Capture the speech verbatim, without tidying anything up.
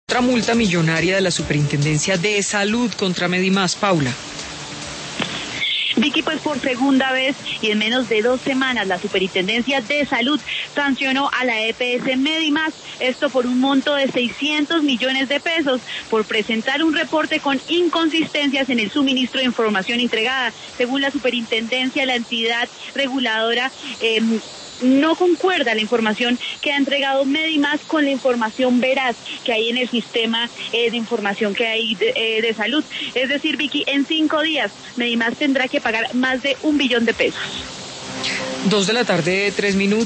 Otra multa millonaria de la Superintendencia de Salud contra Medimás, Paula. Vicky, pues por segunda vez y en menos de dos semanas la Superintendencia de Salud sancionó a la E P S Medimás, esto por un monto de seiscientos millones de pesos, por presentar un reporte con inconsistencias en el suministro de información entregada. Según la Superintendencia, la entidad reguladora eh, no concuerda la información que ha entregado Medimás con la información veraz que hay en el sistema eh, de información que hay de, eh, de salud. Es decir, Vicky, en cinco días Medimás tendrá que pagar más de un billón de pesos. Dos de la tarde, tres minutos.